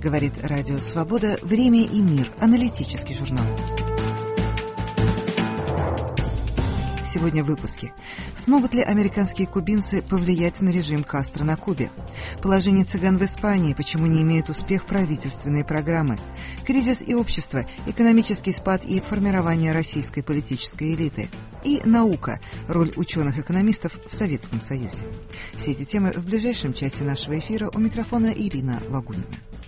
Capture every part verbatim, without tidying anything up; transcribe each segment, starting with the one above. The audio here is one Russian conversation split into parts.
Говорит Радио Свобода. Время и мир. Аналитический журнал. Сегодня в выпуске. Смогут ли американские кубинцы повлиять на режим Кастро на Кубе? Положение цыган в Испании, почему не имеют успех правительственные программы? Кризис и общество, экономический спад и формирование российской политической элиты. И наука, роль ученых-экономистов в Советском Союзе. Все эти темы в ближайшем часе нашего эфира. У микрофона Ирина Лагунина.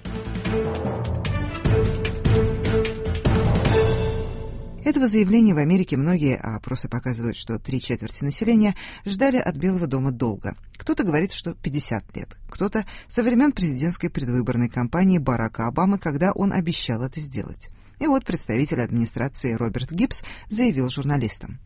Этого заявления в Америке многие, а опросы показывают, что три четверти населения, ждали от Белого дома долго. Кто-то говорит, что пятьдесят лет, кто-то со времен президентской предвыборной кампании Барака Обамы, когда он обещал это сделать. И вот представитель администрации Роберт Гиббс заявил журналистам.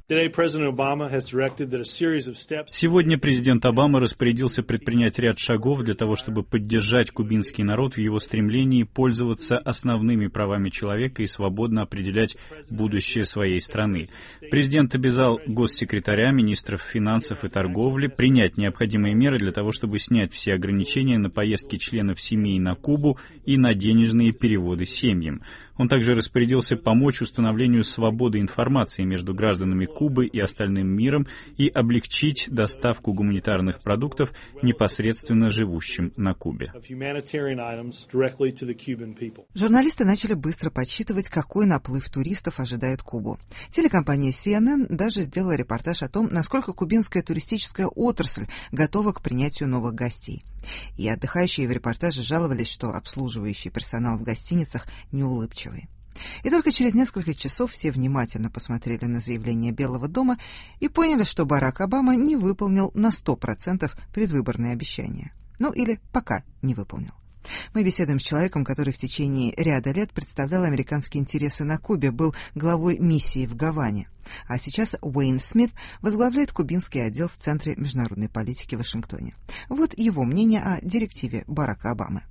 Сегодня президент Обама распорядился предпринять ряд шагов для того, чтобы поддержать кубинский народ в его стремлении пользоваться основными правами человека и свободно определять будущее своей страны. Президент обязал госсекретаря, министров финансов и торговли принять необходимые меры для того, чтобы снять все ограничения на поездки членов семей на Кубу и на денежные переводы семьям. Он также распорядился помочь установлению свободы информации между гражданами Кубы и остальным миром и облегчить доставку гуманитарных продуктов непосредственно живущим на Кубе. Журналисты начали быстро подсчитывать, какой наплыв туристов ожидает Кубу. Телекомпания си эн эн даже сделала репортаж о том, насколько кубинская туристическая отрасль готова к принятию новых гостей. И отдыхающие в репортаже жаловались, что обслуживающий персонал в гостиницах неулыбчивый. И только через несколько часов все внимательно посмотрели на заявление Белого дома и поняли, что Барак Обама не выполнил на сто процентов предвыборные обещания. Ну или пока не выполнил. Мы беседуем с человеком, который в течение ряда лет представлял американские интересы на Кубе, был главой миссии в Гаване. А сейчас Уэйн Смит возглавляет кубинский отдел в Центре международной политики в Вашингтоне. Вот его мнение о директиве Барака Обамы.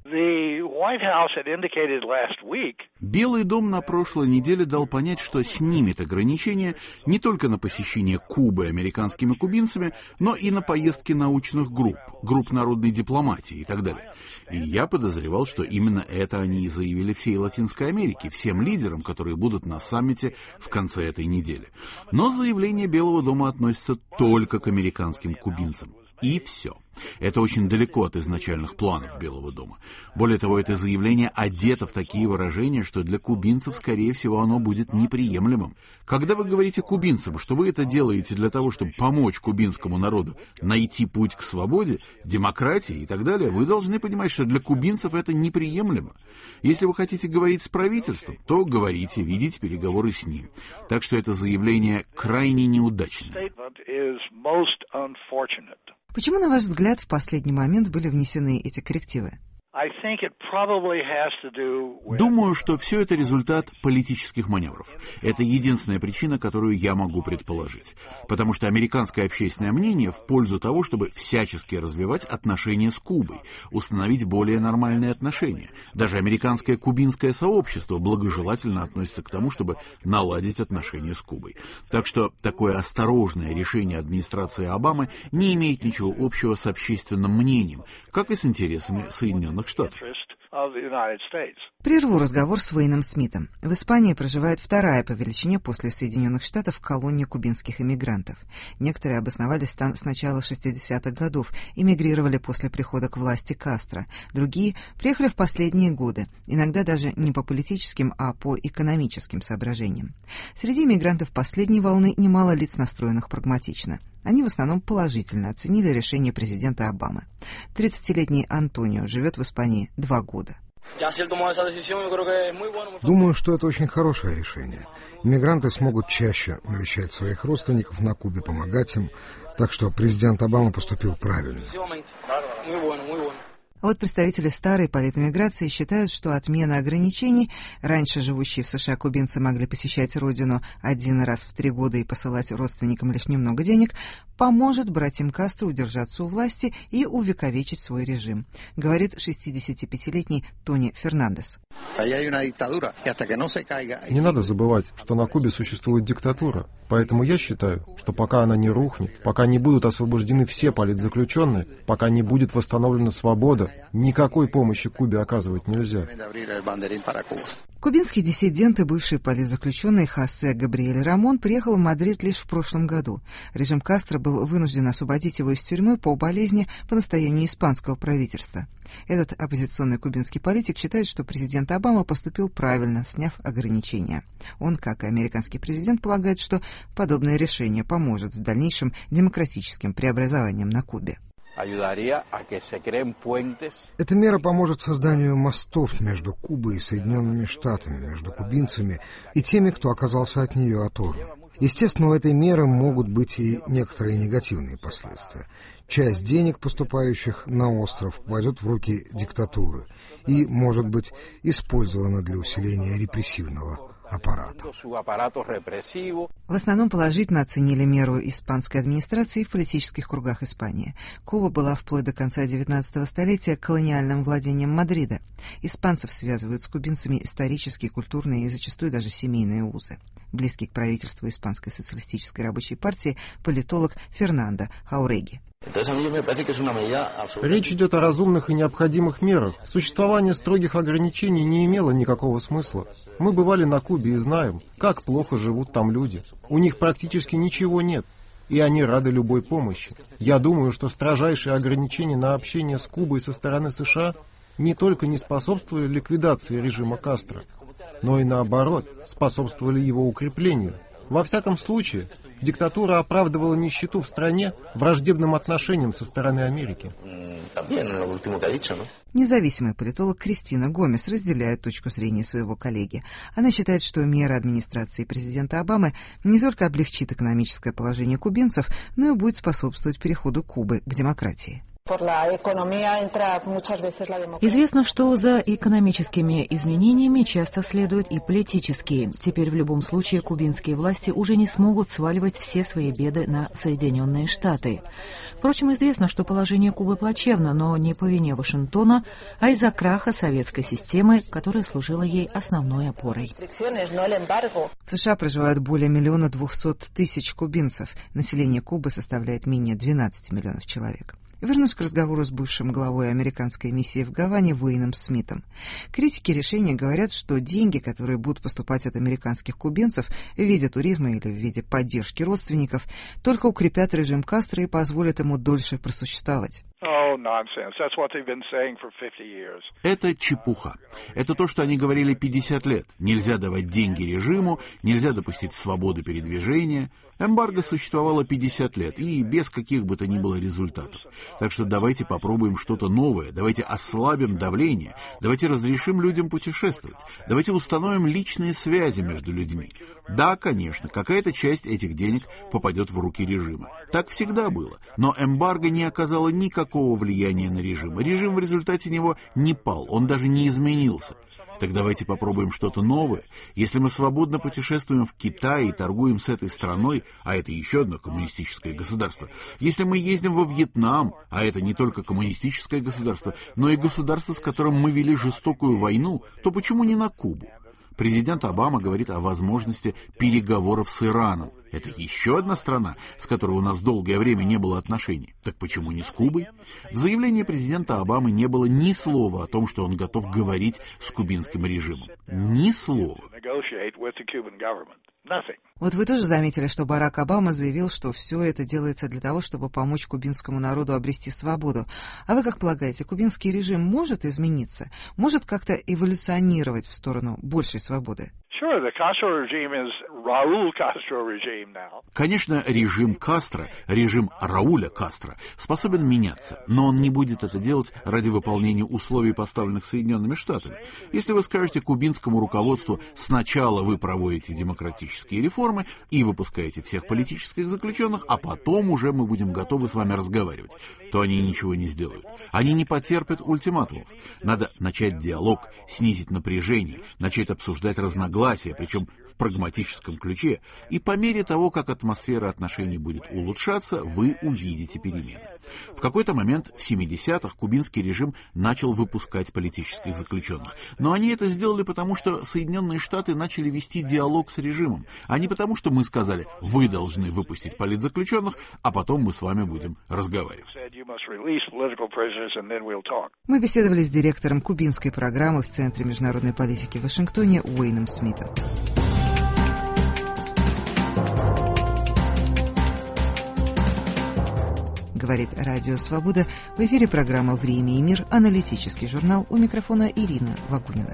Белый дом на прошлой неделе дал понять, что снимет ограничения не только на посещение Кубы американскими кубинцами, но и на поездки научных групп, групп народной дипломатии и так далее. И я подозревал, что именно это они и заявили всей Латинской Америке, всем лидерам, которые будут на саммите в конце этой недели. Но заявление Белого дома относится только к американским кубинцам. И все. Это очень далеко от изначальных планов Белого дома. Более того, это заявление одето в такие выражения, что для кубинцев, скорее всего, оно будет неприемлемым. Когда вы говорите кубинцам, что вы это делаете для того, чтобы помочь кубинскому народу найти путь к свободе, демократии и так далее, вы должны понимать, что для кубинцев это неприемлемо. Если вы хотите говорить с правительством, то говорите, ведите переговоры с ним. Так что это заявление крайне неудачное. Почему, на ваш взгляд, в последний момент были внесены эти коррективы? Думаю, что все это результат политических маневров. Это единственная причина, которую я могу предположить. Потому что американское общественное мнение в пользу того, чтобы всячески развивать отношения с Кубой, установить более нормальные отношения. Даже американское кубинское сообщество благожелательно относится к тому, чтобы наладить отношения с Кубой. Так что такое осторожное решение администрации Обамы не имеет ничего общего с общественным мнением, как и с интересами Соединенных Штатов. Прерву разговор с Уэйном Смитом. В Испании проживает вторая по величине после Соединенных Штатов колония кубинских эмигрантов. Некоторые обосновались там с начала шестидесятых годов, эмигрировали после прихода к власти Кастро. Другие приехали в последние годы, иногда даже не по политическим, а по экономическим соображениям. Среди эмигрантов последней волны немало лиц, настроенных прагматично. Они в основном положительно оценили решение президента Обамы. тридцатилетний Антонио живет в Испании два года. Думаю, что это очень хорошее решение. Иммигранты смогут чаще навещать своих родственников на Кубе, помогать им. Так что президент Обама поступил правильно. А вот представители старой политэмиграции считают, что отмена ограничений, раньше живущие в США кубинцы могли посещать родину один раз в три года и посылать родственникам лишь немного денег, поможет братьям Кастро удержаться у власти и увековечить свой режим, говорит шестидесятипятилетний Тони Фернандес. Не надо забывать, что на Кубе существует диктатура. Поэтому я считаю, что пока она не рухнет, пока не будут освобождены все политзаключенные, пока не будет восстановлена свобода, никакой помощи Кубе оказывать нельзя. Кубинский диссидент и бывший политзаключенный Хосе Габриэль Рамон приехал в Мадрид лишь в прошлом году. Режим Кастро был вынужден освободить его из тюрьмы по болезни по настоянию испанского правительства. Этот оппозиционный кубинский политик считает, что президент Обама поступил правильно, сняв ограничения. Он, как и американский президент, полагает, что подобное решение поможет в дальнейшем демократическим преобразованиям на Кубе. Эта мера поможет созданию мостов между Кубой и Соединенными Штатами, между кубинцами и теми, кто оказался от нее оторван. Естественно, у этой меры могут быть и некоторые негативные последствия. Часть денег, поступающих на остров, пойдет в руки диктатуры и может быть использована для усиления репрессивного аппарата. В основном положительно оценили меру испанской администрации в политических кругах Испании. Куба была вплоть до конца девятнадцатого столетия колониальным владением Мадрида. Испанцев связывают с кубинцами исторические, культурные и зачастую даже семейные узы. Близкий к правительству Испанской социалистической рабочей партии политолог Фернандо Хауреги. Речь идет о разумных и необходимых мерах. Существование строгих ограничений не имело никакого смысла. Мы бывали на Кубе и знаем, как плохо живут там люди. У них практически ничего нет, и они рады любой помощи. Я думаю, что строжайшие ограничения на общение с Кубой со стороны США не только не способствовали ликвидации режима Кастро, но и наоборот способствовали его укреплению. Во всяком случае, диктатура оправдывала нищету в стране враждебным отношением со стороны Америки. Независимый политолог Кристина Гомес разделяет точку зрения своего коллеги. Она считает, что мера администрации президента Обамы не только облегчит экономическое положение кубинцев, но и будет способствовать переходу Кубы к демократии. Известно, что за экономическими изменениями часто следуют и политические. Теперь в любом случае кубинские власти уже не смогут сваливать все свои беды на Соединенные Штаты. Впрочем, известно, что положение Кубы плачевно, но не по вине Вашингтона, а из-за краха советской системы, которая служила ей основной опорой. В США проживают более миллиона двухсот тысяч кубинцев. Население Кубы составляет менее двенадцати миллионов человек. Вернусь к разговору с бывшим главой американской миссии в Гаване Уэйном Смитом. Критики решения говорят, что деньги, которые будут поступать от американских кубинцев в виде туризма или в виде поддержки родственников, только укрепят режим Кастро и позволят ему дольше просуществовать. Это чепуха. Это то, что они говорили пятьдесят лет. Нельзя давать деньги режиму, нельзя допустить свободу передвижения. Эмбарго существовало пятьдесят лет и без каких бы то ни было результатов. Так что давайте попробуем что-то новое, давайте ослабим давление, давайте разрешим людям путешествовать, давайте установим личные связи между людьми. Да, конечно, какая-то часть этих денег попадет в руки режима. Так всегда было. Но эмбарго не оказало никакого влияния на режим. Режим в результате него не пал, он даже не изменился. Так давайте попробуем что-то новое. Если мы свободно путешествуем в Китай и торгуем с этой страной, а это еще одно коммунистическое государство, если мы ездим во Вьетнам, а это не только коммунистическое государство, но и государство, с которым мы вели жестокую войну, то почему не на Кубу? Президент Обама говорит о возможности переговоров с Ираном. Это еще одна страна, с которой у нас долгое время не было отношений. Так почему не с Кубой? В заявлении президента Обамы не было ни слова о том, что он готов говорить с кубинским режимом. Ни слова. Вот вы тоже заметили, что Барак Обама заявил, что все это делается для того, чтобы помочь кубинскому народу обрести свободу. А вы как полагаете, кубинский режим может измениться? Может как-то эволюционировать в сторону большей свободы? Конечно, режим Кастро, режим Рауля Кастро способен меняться, но он не будет это делать ради выполнения условий, поставленных Соединенными Штатами. Если вы скажете кубинскому руководству, сначала вы проводите демократические реформы и выпускаете всех политических заключенных, а потом уже мы будем готовы с вами разговаривать, то они ничего не сделают. Они не потерпят ультиматумов. Надо начать диалог, снизить напряжение, начать обсуждать разногласия, согласия, причем в прагматическом ключе, и по мере того, как атмосфера отношений будет улучшаться, вы увидите перемены. В какой-то момент в семидесятых кубинский режим начал выпускать политических заключенных. Но они это сделали потому, что Соединенные Штаты начали вести диалог с режимом, а не потому, что мы сказали: вы должны выпустить политзаключенных, а потом мы с вами будем разговаривать. Мы беседовали с директором кубинской программы в Центре международной политики в Вашингтоне Уэйном Смитом. Говорит Радио Свобода. В эфире программа «Время и мир», аналитический журнал. У микрофона Ирина Лагунина.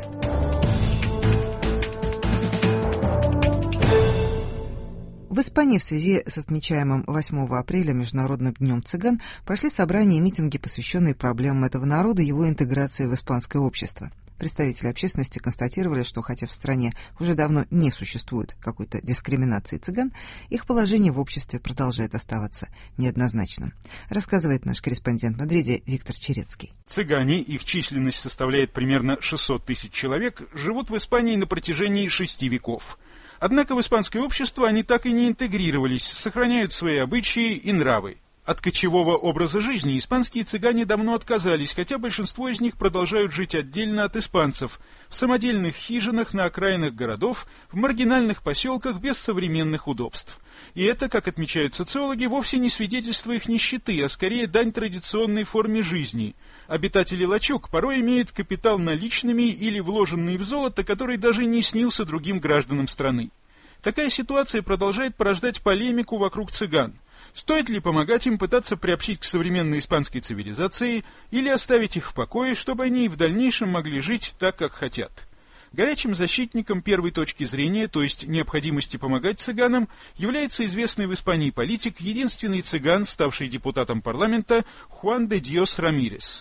В Испании в связи с отмечаемым восьмого апреля Международным днем цыган прошли собрания и митинги, посвященные проблемам этого народа и его интеграции в испанское общество. Представители общественности констатировали, что хотя в стране уже давно не существует какой-то дискриминации цыган, их положение в обществе продолжает оставаться неоднозначным, рассказывает наш корреспондент в Мадриде Виктор Черецкий. Цыгане, их численность составляет примерно шестьсот тысяч человек, живут в Испании на протяжении шести веков. Однако в испанское общество они так и не интегрировались, сохраняют свои обычаи и нравы. От кочевого образа жизни испанские цыгане давно отказались, хотя большинство из них продолжают жить отдельно от испанцев, в самодельных хижинах на окраинах городов, в маргинальных поселках без современных удобств. И это, как отмечают социологи, вовсе не свидетельство их нищеты, а скорее дань традиционной форме жизни. Обитатели лачуг порой имеют капитал наличными или вложенный в золото, который даже не снился другим гражданам страны. Такая ситуация продолжает порождать полемику вокруг цыган. Стоит ли помогать им пытаться приобщить к современной испанской цивилизации или оставить их в покое, чтобы они и в дальнейшем могли жить так, как хотят? Горячим защитником первой точки зрения, то есть необходимости помогать цыганам, является известный в Испании политик, единственный цыган, ставший депутатом парламента, Хуан де Диос Рамирес.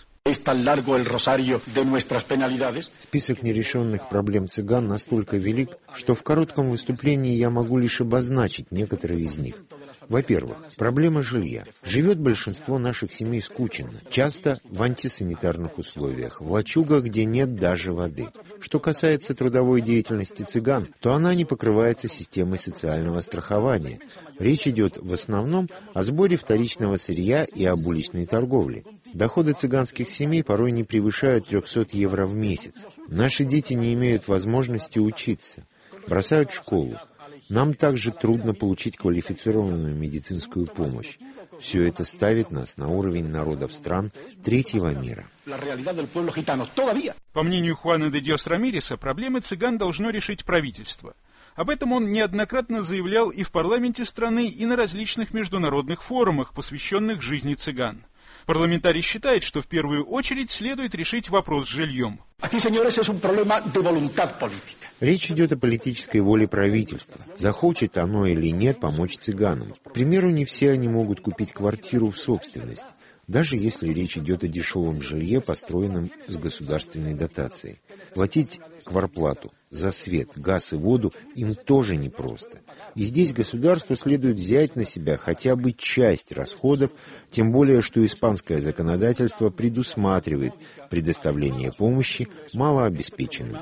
Список нерешенных проблем цыган настолько велик, что в коротком выступлении я могу лишь обозначить некоторые из них. Во-первых, проблема жилья. Живет большинство наших семей скученно, часто в антисанитарных условиях, в лачугах, где нет даже воды. Что касается трудовой деятельности цыган, то она не покрывается системой социального страхования. Речь идет в основном о сборе вторичного сырья и об уличной торговле. Доходы цыганских семей порой не превышают триста евро в месяц. Наши дети не имеют возможности учиться, бросают школу. Нам также трудно получить квалифицированную медицинскую помощь. Все это ставит нас на уровень народов стран третьего мира. По мнению Хуана де Диос Рамиреса, проблемы цыган должно решить правительство. Об этом он неоднократно заявлял и в парламенте страны, и на различных международных форумах, посвященных жизни цыган. Парламентарий считает, что в первую очередь следует решить вопрос с жильем. Речь идет о политической воле правительства. Захочет оно или нет помочь цыганам. К примеру, не все они могут купить квартиру в собственность, даже если речь идет о дешевом жилье, построенном с государственной дотацией. Платить квартплату за свет, газ и воду им тоже непросто. И здесь государству следует взять на себя хотя бы часть расходов, тем более, что испанское законодательство предусматривает предоставление помощи малообеспеченным.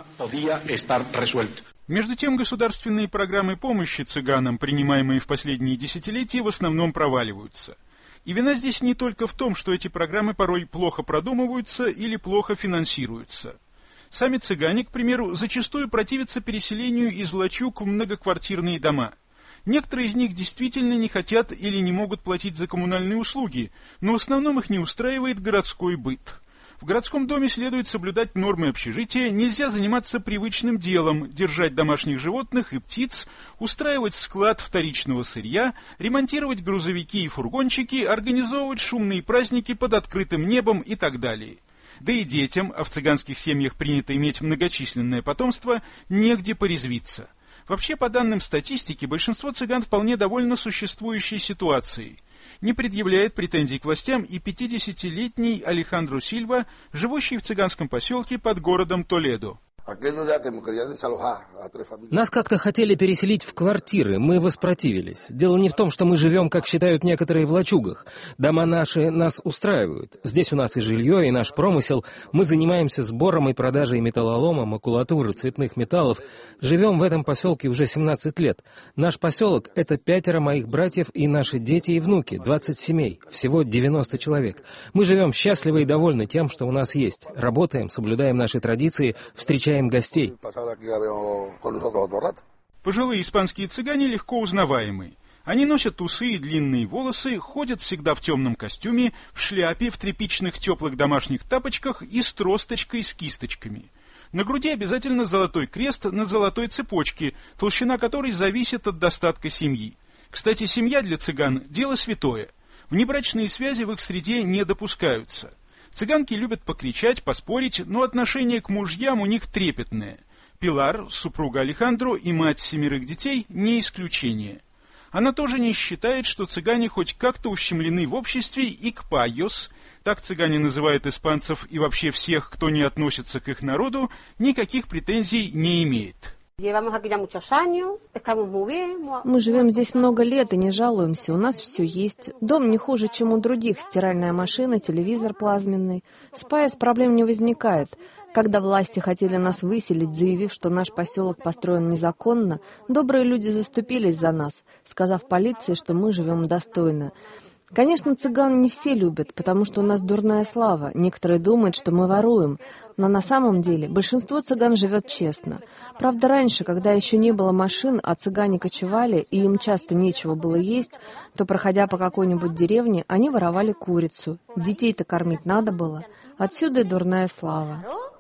Между тем, государственные программы помощи цыганам, принимаемые в последние десятилетия, в основном проваливаются. И вина здесь не только в том, что эти программы порой плохо продумываются или плохо финансируются. Сами цыгане, к примеру, зачастую противятся переселению из лачуг в многоквартирные дома. Некоторые из них действительно не хотят или не могут платить за коммунальные услуги, но в основном их не устраивает городской быт. В городском доме следует соблюдать нормы общежития, нельзя заниматься привычным делом, держать домашних животных и птиц, устраивать склад вторичного сырья, ремонтировать грузовики и фургончики, организовывать шумные праздники под открытым небом и так далее. Да и детям, а в цыганских семьях принято иметь многочисленное потомство, негде порезвиться. Вообще, по данным статистики, большинство цыган вполне довольно существующей ситуацией. Не предъявляет претензий к властям и пятидесятилетний Алехандро Сильва, живущий в цыганском поселке под городом Толедо. Нас как-то хотели переселить в квартиры, мы воспротивились. Дело не в том, что мы живем, как считают некоторые, в лачугах. Дома наши нас устраивают. Здесь у нас и жилье, и наш промысел. Мы занимаемся сбором и продажей металлолома, макулатуры, цветных металлов. Живем в этом поселке уже семнадцать лет. Наш поселок — это пятеро моих братьев и наши дети и внуки, двадцать семей, всего девяносто человек. Мы живем счастливо и довольны тем, что у нас есть. Работаем, соблюдаем наши традиции, встречаем гостей. Пожилые испанские цыгане легко узнаваемы. Они носят усы и длинные волосы, ходят всегда в темном костюме, в шляпе, в тряпичных теплых домашних тапочках и с тросточкой с кисточками. На груди обязательно золотой крест на золотой цепочке, толщина которой зависит от достатка семьи. Кстати, семья для цыган – дело святое. Внебрачные связи в их среде не допускаются. Цыганки любят покричать, поспорить, но отношение к мужьям у них трепетное. Пилар, супруга Алехандро и мать семерых детей, не исключение. Она тоже не считает, что цыгане хоть как-то ущемлены в обществе, и к пайос, так цыгане называют испанцев и вообще всех, кто не относится к их народу, никаких претензий не имеет. Мы живем здесь много лет и не жалуемся, у нас все есть. Дом не хуже, чем у других, стиральная машина, телевизор плазменный. С ПАЭС проблем не возникает. Когда власти хотели нас выселить, заявив, что наш поселок построен незаконно, добрые люди заступились за нас, сказав полиции, что мы живем достойно. Конечно, цыган не все любят, потому что у нас дурная слава. Некоторые думают, что мы воруем. Но на самом деле большинство цыган живет честно. Правда, раньше, когда еще не было машин, а цыгане кочевали, и им часто нечего было есть, то, проходя по какой-нибудь деревне, они воровали курицу. Детей-то кормить надо было. Отсюда и дурная слава.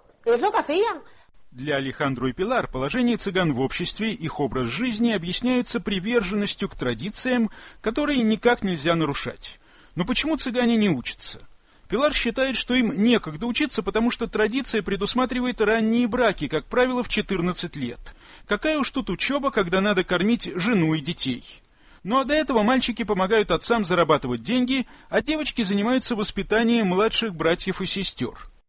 Для Алехандро и Пилар положение цыган в обществе, их образ жизни объясняются приверженностью к традициям, которые никак нельзя нарушать. Но почему цыгане не учатся? Пилар считает, что им некогда учиться, потому что традиция предусматривает ранние браки, как правило, в четырнадцать лет. Какая уж тут учеба, когда надо кормить жену и детей? Ну а до этого мальчики помогают отцам зарабатывать деньги, а девочки занимаются воспитанием младших братьев и сестер.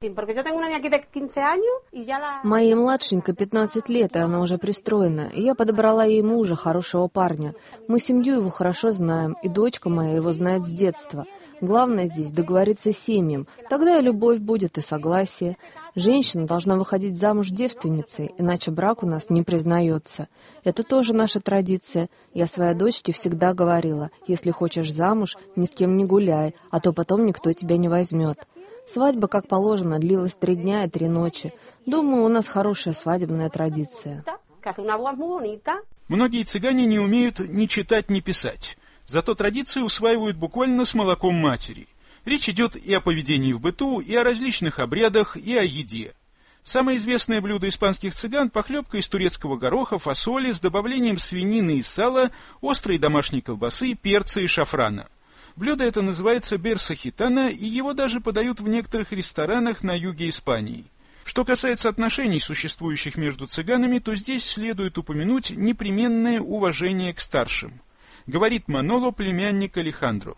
Моей младшенькой пятнадцать лет, и она уже пристроена. И я подобрала ей мужа, хорошего парня. Мы семью его хорошо знаем, и дочка моя его знает с детства. Главное здесь договориться с семьям. Тогда и любовь будет, и согласие. Женщина должна выходить замуж девственницей, иначе брак у нас не признается. Это тоже наша традиция. Я своей дочке всегда говорила, если хочешь замуж, ни с кем не гуляй, а то потом никто тебя не возьмет. Свадьба, как положено, длилась три дня и три ночи. Думаю, у нас хорошая свадебная традиция. Многие цыгане не умеют ни читать, ни писать. Зато традицию усваивают буквально с молоком матери. Речь идет и о поведении в быту, и о различных обрядах, и о еде. Самое известное блюдо испанских цыган – похлебка из турецкого гороха, фасоли с добавлением свинины и сала, острой домашней колбасы, перца и шафрана. Блюдо это называется берса-хитана, и его даже подают в некоторых ресторанах на юге Испании. Что касается отношений, существующих между цыганами, то здесь следует упомянуть непременное уважение к старшим. Говорит Маноло, племянник Алехандро.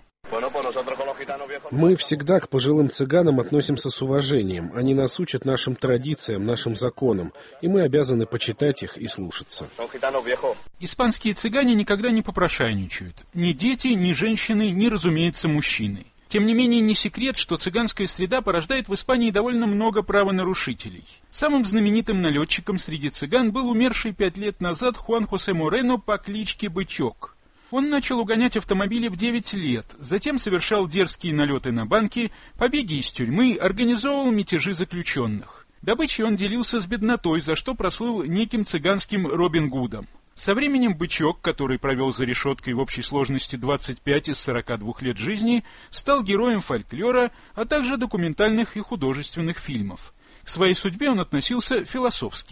Мы всегда к пожилым цыганам относимся с уважением. Они нас учат нашим традициям, нашим законам, и мы обязаны почитать их и слушаться. Испанские цыгане никогда не попрошайничают. Ни дети, ни женщины, ни, разумеется, мужчины. Тем не менее, не секрет, что цыганская среда порождает в Испании довольно много правонарушителей. Самым знаменитым налетчиком среди цыган был умерший пять лет назад Хуан Хосе Морено по кличке Бычок. Он начал угонять автомобили в девять лет, затем совершал дерзкие налеты на банки, побеги из тюрьмы, организовывал мятежи заключенных. Добычей он делился с беднотой, за что прослыл неким цыганским Робин Гудом. Со временем Бычок, который провел за решеткой в общей сложности двадцать пять из сорока двух лет жизни, стал героем фольклора, а также документальных и художественных фильмов. К своей судьбе он относился философски.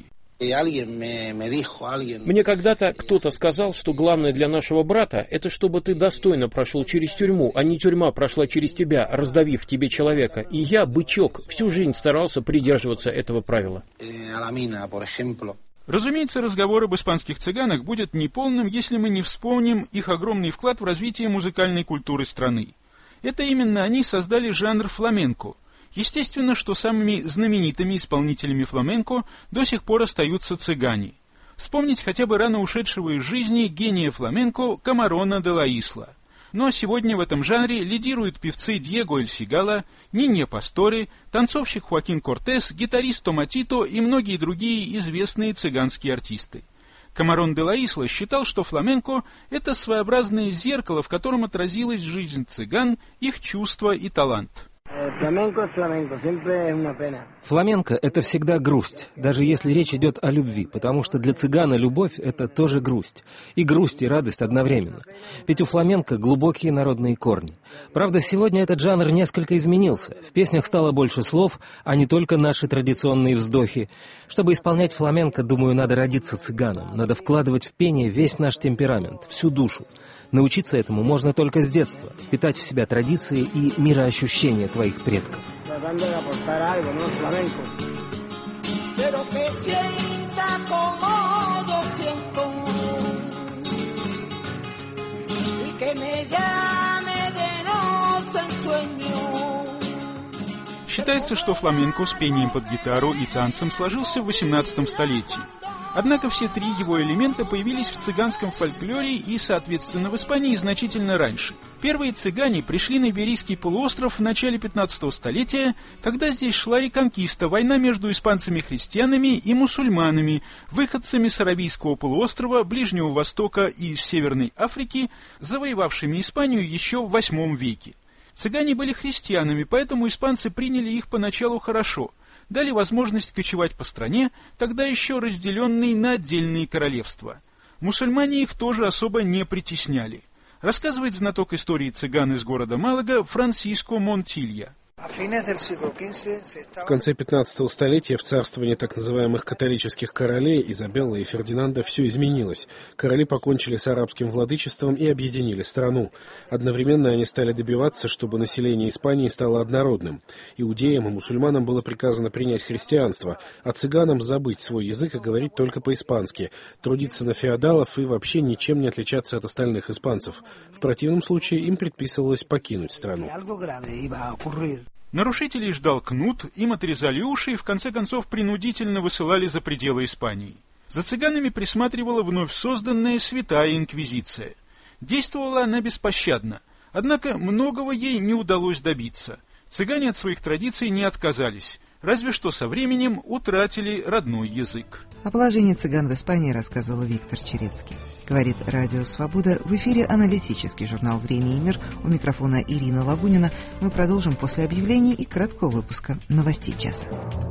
Мне когда-то кто-то сказал, что главное для нашего брата — это чтобы ты достойно прошел через тюрьму, а не тюрьма прошла через тебя, раздавив тебе человека. И я, Бычок, всю жизнь старался придерживаться этого правила. Разумеется, разговор об испанских цыганах будет неполным, если мы не вспомним их огромный вклад в развитие музыкальной культуры страны. Это именно они создали жанр фламенко. Естественно, что самыми знаменитыми исполнителями фламенко до сих пор остаются цыгане. Вспомнить хотя бы рано ушедшего из жизни гения фламенко Камарона де ла Исла. Но сегодня в этом жанре лидируют певцы Диего Эль Сигала, Нинья Пасторе, танцовщик Хуакин Кортес, гитарист Томатито и многие другие известные цыганские артисты. Камарон де ла Исла считал, что фламенко – это своеобразное зеркало, в котором отразилась жизнь цыган, их чувства и талант. Фламенко — это всегда грусть, даже если речь идет о любви, потому что для цыгана любовь — это тоже грусть. И грусть, и радость одновременно. Ведь у фламенко глубокие народные корни. Правда, сегодня этот жанр несколько изменился. В песнях стало больше слов, а не только наши традиционные вздохи. Чтобы исполнять фламенко, думаю, надо родиться цыганом. Надо вкладывать в пение весь наш темперамент, всю душу. Научиться этому можно только с детства, впитать в себя традиции и мироощущения твоих предков. Считается, что фламенко с пением под гитару и танцем сложился в восемнадцатом столетии. Однако все три его элемента появились в цыганском фольклоре и, соответственно, в Испании значительно раньше. Первые цыгане пришли на Иберийский полуостров в начале пятнадцатого столетия, когда здесь шла реконкиста, война между испанцами-христианами и мусульманами, выходцами с Аравийского полуострова, Ближнего Востока и Северной Африки, завоевавшими Испанию еще в восьмом веке. Цыгане были христианами, поэтому испанцы приняли их поначалу хорошо, дали возможность кочевать по стране, тогда еще разделенной на отдельные королевства. Мусульмане их тоже особо не притесняли. Рассказывает знаток истории цыган из города Малага Франсиско Монтилья. В конце пятнадцатого столетия в царствовании так называемых католических королей Изабеллы и Фердинанда все изменилось. Короли покончили с арабским владычеством и объединили страну. Одновременно они стали добиваться, чтобы население Испании стало однородным. Иудеям и мусульманам было приказано принять христианство, а цыганам забыть свой язык и говорить только по-испански, трудиться на феодалов и вообще ничем не отличаться от остальных испанцев. В противном случае им предписывалось покинуть страну. Нарушителей ждал кнут, им отрезали уши и в конце концов принудительно высылали за пределы Испании. За цыганами присматривала вновь созданная Святая Инквизиция. Действовала она беспощадно, однако многого ей не удалось добиться. Цыгане от своих традиций не отказались, разве что со временем утратили родной язык. О положении цыган в Испании рассказывал Виктор Черецкий. Говорит Радио Свобода. В эфире аналитический журнал «Время и мир». У микрофона Ирина Лагунина. Мы продолжим после объявлений и краткого выпуска новостей часа.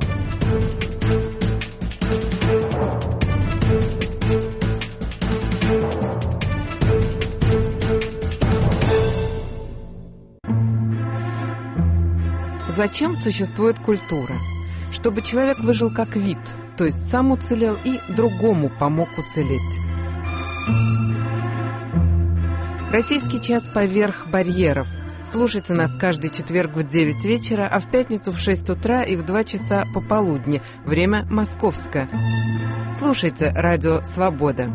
Зачем существует культура? Чтобы человек выжил как вид, то есть сам уцелел и другому помог уцелеть. Российский час поверх барьеров. Слушайте нас каждый четверг в девять вечера, а в пятницу в шесть утра и в два часа пополудни. Время московское. Слушайте Радио Свобода.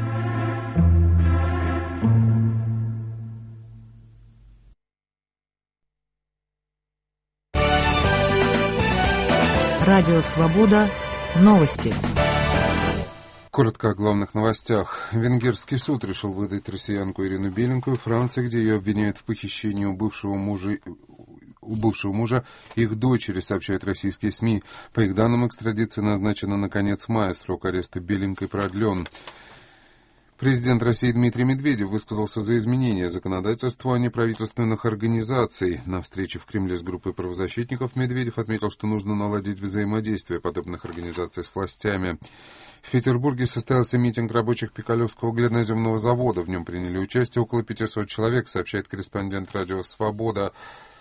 Радио Свобода. Новости. Коротко о главных новостях. Венгерский суд решил выдать россиянку Ирину Беленькую в Франции, где ее обвиняют в похищении у бывшего мужа, у бывшего мужа их дочери, сообщают российские СМИ. По их данным, экстрадиция назначена на конец мая. Срок ареста Беленькой продлен. Президент России Дмитрий Медведев высказался за изменение законодательства о неправительственных организациях. На встрече в Кремле с группой правозащитников Медведев отметил, что нужно наладить взаимодействие подобных организаций с властями. В Петербурге состоялся митинг рабочих Пикалевского глиноземного завода. В нем приняли участие около пятисот человек, сообщает корреспондент Радио Свобода.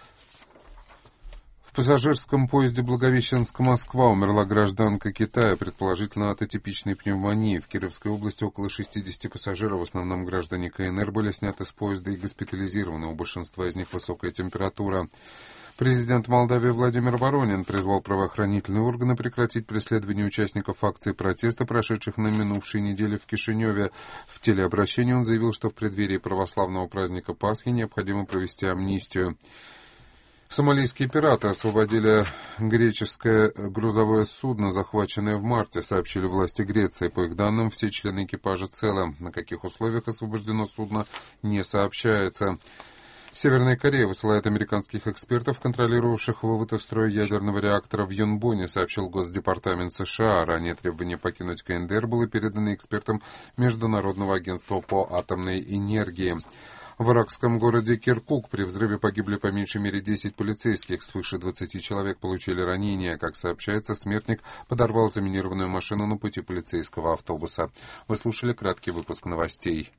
В пассажирском поезде Благовещенск-Москва умерла гражданка Китая, предположительно от атипичной пневмонии. В Кировской области около шестидесяти пассажиров, в основном граждане КНР, были сняты с поезда и госпитализированы. У большинства из них высокая температура. Президент Молдавии Владимир Воронин призвал правоохранительные органы прекратить преследование участников акций протеста, прошедших на минувшей неделе в Кишиневе. В телеобращении он заявил, что в преддверии православного праздника Пасхи необходимо провести амнистию. Сомалийские пираты освободили греческое грузовое судно, захваченное в марте, сообщили власти Греции. По их данным, все члены экипажа целы. На каких условиях освобождено судно, не сообщается. Северная Корея высылает американских экспертов, контролировавших вывод из строя ядерного реактора в Йонбоне, сообщил Госдепартамент США. Ранее требование покинуть КНДР было передано экспертам Международного агентства по атомной энергии. В иракском городе Киркук при взрыве погибли по меньшей мере десять полицейских, свыше двадцати человек получили ранения. Как сообщается, смертник подорвал заминированную машину на пути полицейского автобуса. Вы слушали краткий выпуск новостей.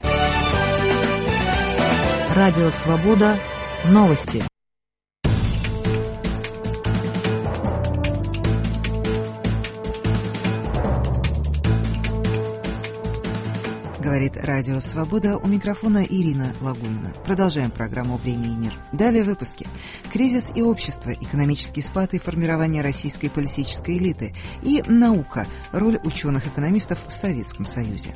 Радио «Свобода». Новости. Говорит Радио «Свобода», у микрофона Ирина Лагунина. Продолжаем программу «Время и мир». Далее в выпуске. Кризис и общество, экономический спад и формирование российской политической элиты. И наука, роль ученых-экономистов в Советском Союзе.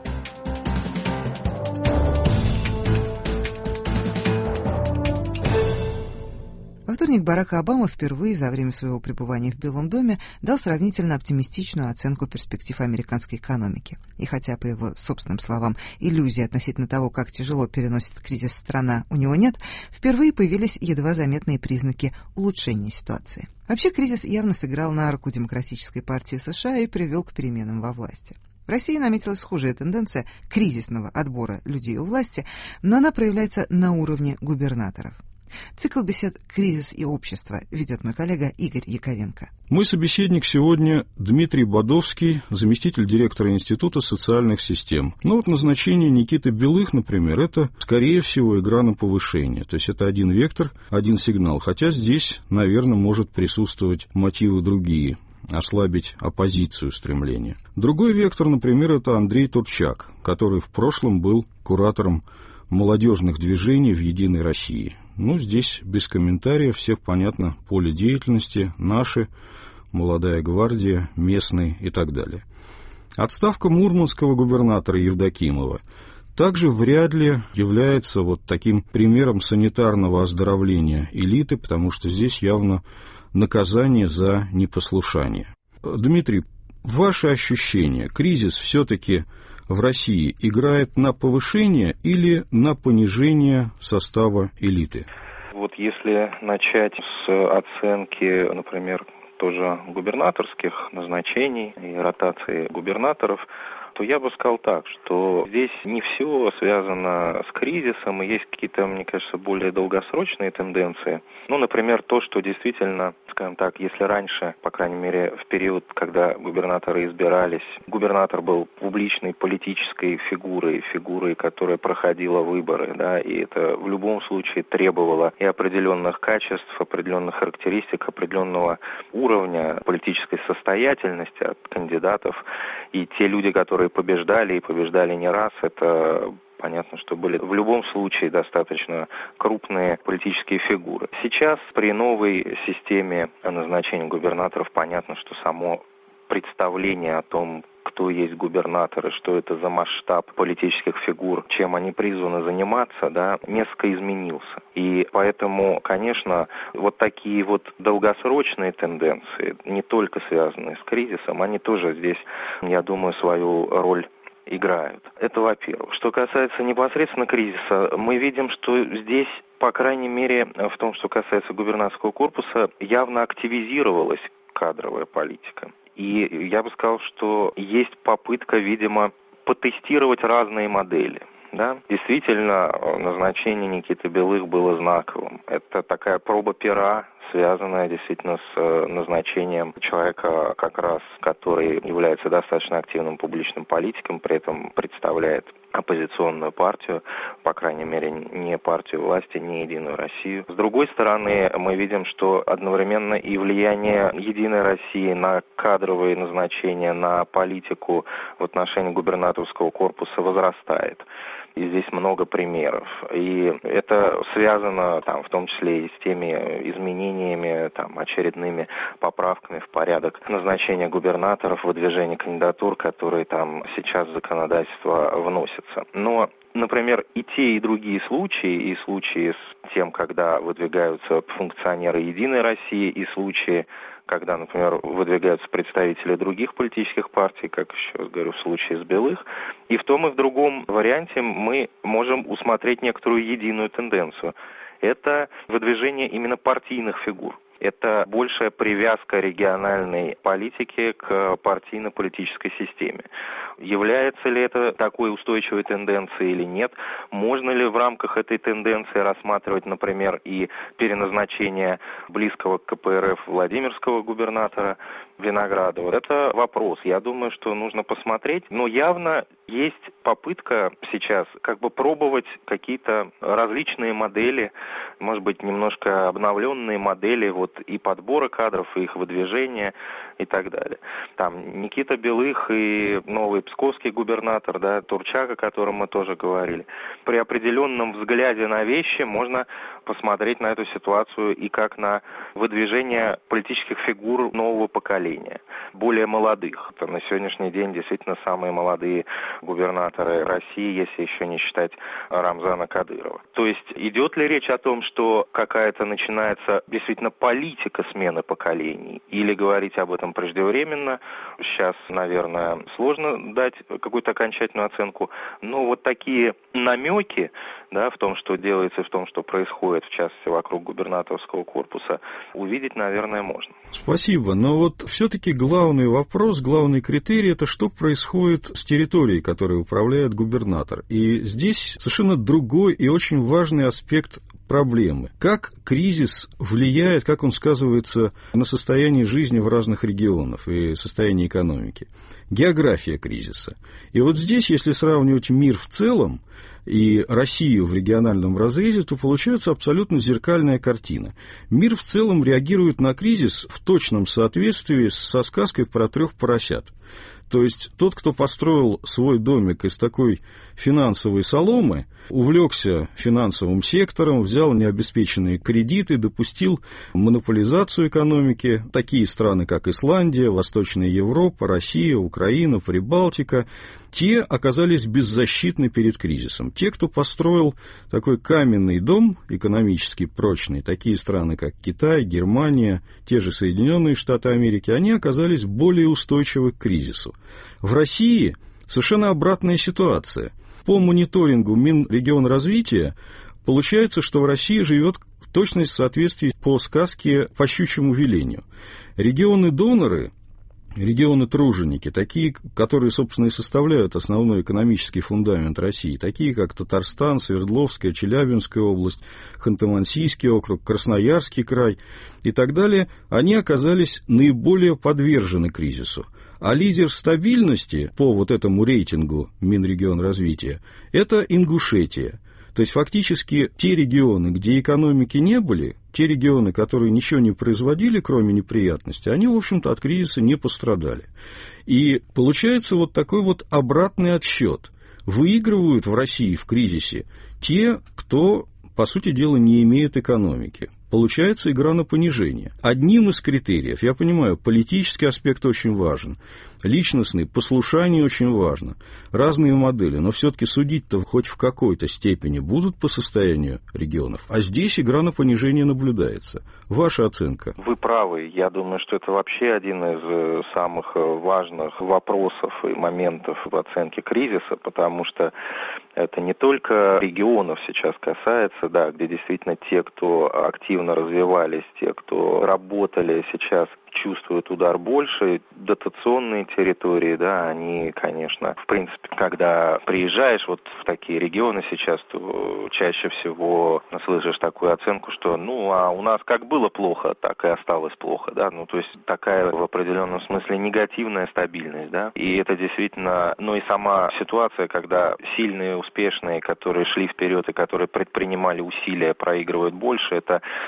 Во вторник Барак Обама впервые за время своего пребывания в Белом доме дал сравнительно оптимистичную оценку перспектив американской экономики. И хотя, по его собственным словам, иллюзий относительно того, как тяжело переносит кризис страна, у него нет, впервые появились едва заметные признаки улучшения ситуации. Вообще, кризис явно сыграл на руку Демократической партии США и привел к переменам во власти. В России наметилась схожая тенденция кризисного отбора людей у власти, но она проявляется на уровне губернаторов. Цикл бесед «Кризис и общество» ведет мой коллега Игорь Яковенко. Мой собеседник сегодня Дмитрий Бодовский, заместитель директора Института социальных систем. Ну вот назначение Никиты Белых, например, это, скорее всего, игра на повышение. То есть это один вектор, один сигнал. Хотя здесь, наверное, может присутствовать мотивы другие. Ослабить оппозицию стремления. Другой вектор, например, это Андрей Турчак, который в прошлом был куратором молодежных движений в «Единой России». Ну, здесь без комментариев, всех понятно, поле деятельности, наши, молодая гвардия, местные и так далее. Отставка мурманского губернатора Евдокимова также вряд ли является вот таким примером санитарного оздоровления элиты, потому что здесь явно наказание за непослушание. Дмитрий, ваши ощущения, кризис все-таки в России играет на повышение или на понижение состава элиты? Вот если начать с оценки, например, тоже губернаторских назначений и ротации губернаторов, то я бы сказал так, что здесь не все связано с кризисом, и есть какие-то, мне кажется, более долгосрочные тенденции. Ну, например, то, что действительно, скажем так, если раньше, по крайней мере, в период, когда губернаторы избирались, губернатор был публичной политической фигурой, фигурой, которая проходила выборы, да, и это в любом случае требовало и определенных качеств, определенных характеристик, определенного уровня политической состоятельности от кандидатов, и те люди, которые побеждали и побеждали не раз, это понятно, что были в любом случае достаточно крупные политические фигуры. Сейчас при новой системе назначения губернаторов понятно, что само представление о том, кто есть губернаторы, что это за масштаб политических фигур, чем они призваны заниматься, да, несколько изменился. И поэтому, конечно, вот такие вот долгосрочные тенденции, не только связанные с кризисом, они тоже здесь, я думаю, свою роль играют. Это во-первых. Что касается непосредственно кризиса, мы видим, что здесь, по крайней мере, в том, что касается губернаторского корпуса, явно активизировалась кадровая политика. И я бы сказал, что есть попытка, видимо, потестировать разные модели. Да? Действительно, назначение Никиты Белых было знаковым. Это такая проба пера, связанная действительно с назначением человека, как раз, который является достаточно активным публичным политиком, при этом представляет оппозиционную партию, по крайней мере, не партию власти, не Единую Россию. С другой стороны, мы видим, что одновременно и влияние Единой России на кадровые назначения, на политику в отношении губернаторского корпуса возрастает. И здесь много примеров. И это связано там, в том числе и с теми изменениями, там, очередными поправками в порядок назначения губернаторов, выдвижения кандидатур, которые там сейчас в законодательство вносятся. Но, например, и те, и другие случаи, и случаи с тем, когда выдвигаются функционеры «Единой России», и случаи, когда, например, выдвигаются представители других политических партий, как еще раз говорю, в случае с Белых, и в том и в другом варианте мы можем усмотреть некоторую единую тенденцию. Это выдвижение именно партийных фигур. Это большая привязка региональной политики к партийно-политической системе. Является ли это такой устойчивой тенденцией или нет? Можно ли в рамках этой тенденции рассматривать, например, и переназначение близкого к ка пэ эр эф Владимирского губернатора Виноградова? Это вопрос. Я думаю, что нужно посмотреть. Но явно есть попытка сейчас как бы пробовать какие-то различные модели, может быть, немножко обновленные модели вот и подбора кадров, и их выдвижения и так далее. Там Никита Белых и новый псковский губернатор, да, Турчак, о котором мы тоже говорили. При определенном взгляде на вещи можно посмотреть на эту ситуацию и как на выдвижение политических фигур нового поколения, более молодых. Там на сегодняшний день действительно самые молодые губернаторы России, если еще не считать Рамзана Кадырова. То есть идет ли речь о том, что какая-то начинается действительно политика смены поколений, или говорить об этом преждевременно? Сейчас, наверное, сложно дать какую-то окончательную оценку, но вот такие намеки, да, в том, что делается, в том, что происходит, в частности, вокруг губернаторского корпуса, увидеть, наверное, можно. Спасибо, но вот все-таки главный вопрос, главный критерий – это что происходит с территорией, которой управляет губернатор. И здесь совершенно другой и очень важный аспект проблемы. Как кризис влияет, как он сказывается на состояние жизни в разных регионах и состояние экономики. География кризиса. И вот здесь, если сравнивать мир в целом и Россию в региональном разрезе, то получается абсолютно зеркальная картина. Мир в целом реагирует на кризис в точном соответствии со сказкой про трех поросят. То есть тот, кто построил свой домик из такой финансовой соломы, увлекся финансовым сектором, взял необеспеченные кредиты, допустил монополизацию экономики. Такие страны, как Исландия, Восточная Европа, Россия, Украина, Прибалтика, те оказались беззащитны перед кризисом. Те, кто построил такой каменный дом, экономически прочный, такие страны, как Китай, Германия, те же Соединенные Штаты Америки, они оказались более устойчивы к кризису. В России совершенно обратная ситуация. По мониторингу Минрегионразвития получается, что в России живет в точности соответствии по сказке по щучьему велению. Регионы-доноры, регионы-труженики, такие, которые, собственно, и составляют основной экономический фундамент России, такие как Татарстан, Свердловская, Челябинская область, Ханты-Мансийский округ, Красноярский край и так далее, они оказались наиболее подвержены кризису. А лидер стабильности по вот этому рейтингу Минрегионразвития – это Ингушетия. То есть фактически те регионы, где экономики не были, те регионы, которые ничего не производили, кроме неприятностей, они, в общем-то, от кризиса не пострадали. И получается вот такой вот обратный отсчет. Выигрывают в России в кризисе те, кто, по сути дела, не имеет экономики. Получается игра на понижение. Одним из критериев, я понимаю, политический аспект очень важен, личностный, послушание очень важно, разные модели, но все-таки судить-то хоть в какой-то степени будут по состоянию регионов, а здесь игра на понижение наблюдается. Ваша оценка? Вы правы. Я думаю, что это вообще один из самых важных вопросов и моментов в оценке кризиса, потому что это не только регионов сейчас касается, да, где действительно те, кто активно развивались, те, кто работали, сейчас чувствуют удар больше. Дотационные территории, да, они, конечно, в принципе, когда приезжаешь вот в такие регионы сейчас, то чаще всего слышишь такую оценку, что, ну, а у нас как было плохо, так и осталось плохо, да, ну, то есть такая в определенном смысле негативная стабильность, да, и это действительно, ну, и сама ситуация, когда сильные, успешные, которые шли вперед и которые предпринимали усилия, проигрывают больше, это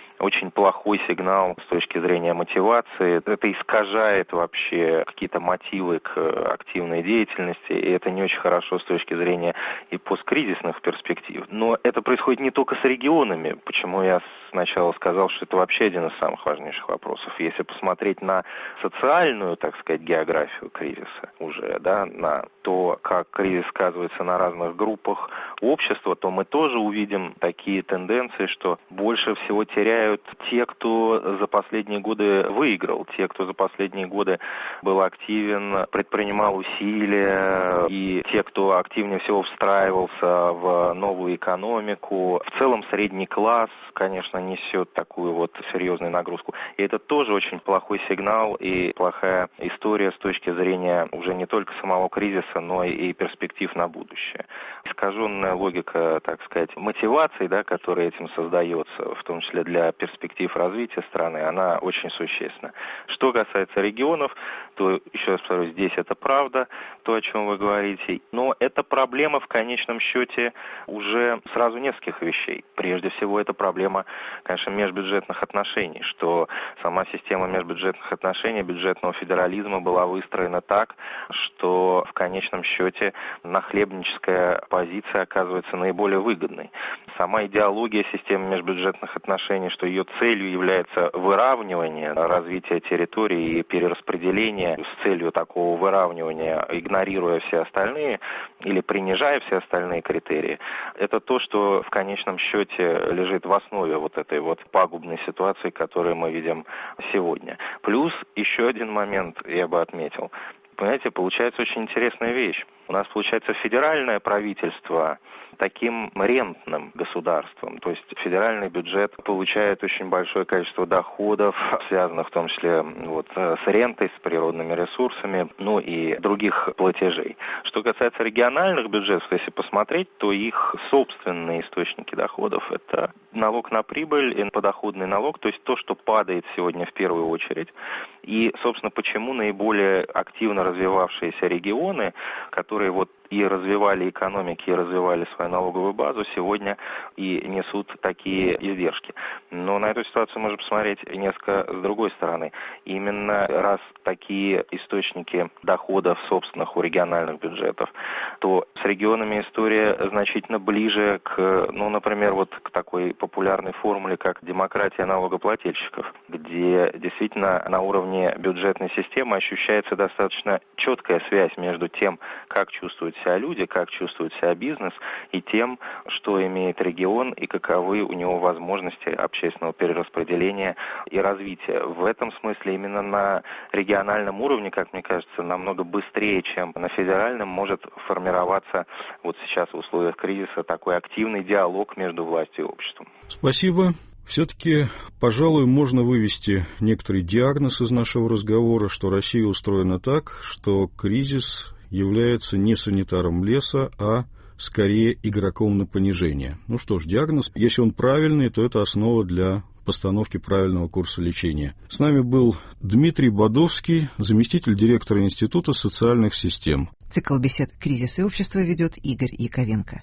очень плохой сигнал с точки зрения мотивации. Это искажает вообще какие-то мотивы к активной деятельности, и это не очень хорошо с точки зрения и посткризисных перспектив. Но это происходит не только с регионами, почему я сначала сказал, что это вообще один из самых важнейших вопросов. Если посмотреть на социальную, так сказать, географию кризиса уже, да, на то, как кризис сказывается на разных группах общества, то мы тоже увидим такие тенденции, что больше всего теряют те, кто за последние годы выиграл, те, кто за последние годы был активен, предпринимал усилия, и те, кто активнее всего встраивался в новую экономику. В целом средний класс, конечно, несет такую вот серьезную нагрузку. И это тоже очень плохой сигнал и плохая история с точки зрения уже не только самого кризиса, но и перспектив на будущее. Искаженная логика, так сказать, мотивации, да, которая этим создается, в том числе для перспектив развития страны, она очень существенна. Что касается регионов, то, еще раз повторю, здесь это правда, то, о чем вы говорите, но это проблема в конечном счете уже сразу нескольких вещей. Прежде всего, это проблема, конечно, межбюджетных отношений, что сама система межбюджетных отношений, бюджетного федерализма была выстроена так, что в конечном счете нахлебническая позиция оказывается наиболее выгодной. Сама идеология системы межбюджетных отношений, что ее целью является выравнивание развития территории и перераспределение с целью такого выравнивания, игнорируя все остальные или принижая все остальные критерии, это то, что в конечном счете лежит в основе вот этой вот пагубной ситуации, которую мы видим сегодня. Плюс еще один момент я бы отметил. Понимаете, получается очень интересная вещь. У нас получается федеральное правительство таким рентным государством. То есть федеральный бюджет получает очень большое количество доходов, связанных в том числе вот, с рентой, с природными ресурсами, ну и других платежей. Что касается региональных бюджетов, если посмотреть, то их собственные источники доходов – это налог на прибыль и подоходный налог, то есть то, что падает сегодня в первую очередь. И, собственно, почему наиболее активно развивавшиеся регионы, которые вот и развивали экономики, и развивали свою налоговую базу, сегодня и несут такие издержки. Но на эту ситуацию можно посмотреть несколько с другой стороны. Именно раз такие источники доходов собственных у региональных бюджетов, то с регионами история значительно ближе к, ну, например, вот к такой популярной формуле, как демократия налогоплательщиков, где действительно на уровне бюджетной системы ощущается достаточно четкая связь между тем, как чувствуют себя люди, как чувствует себя бизнес, и тем, что имеет регион и каковы у него возможности общественного перераспределения и развития. В этом смысле именно на региональном уровне, как мне кажется, намного быстрее, чем на федеральном, может формироваться вот сейчас в условиях кризиса такой активный диалог между властью и обществом. Спасибо. Все-таки, пожалуй, можно вывести некоторый диагноз из нашего разговора, что Россия устроена так, что кризис является не санитаром леса, а скорее игроком на понижение. Ну что ж, диагноз, если он правильный, то это основа для постановки правильного курса лечения. С нами был Дмитрий Бодовский, заместитель директора Института социальных систем. Цикл бесед «Кризис и общество» ведет Игорь Яковенко.